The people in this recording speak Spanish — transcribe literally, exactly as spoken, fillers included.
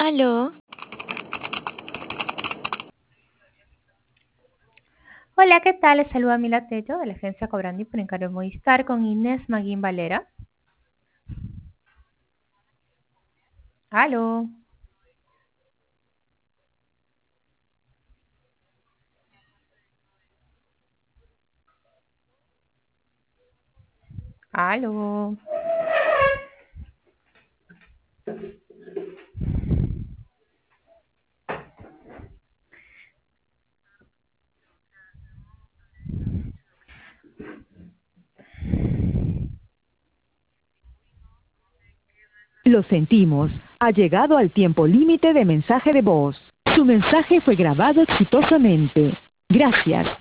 Aló, Hola, ¿qué tal? Les saluda Mila Tello de la agencia Cobrandi por encargo de Movistar con Inés Maguín Valera. Aló, aló. Lo sentimos. Ha llegado al tiempo límite de mensaje de voz. Su mensaje fue grabado exitosamente. Gracias.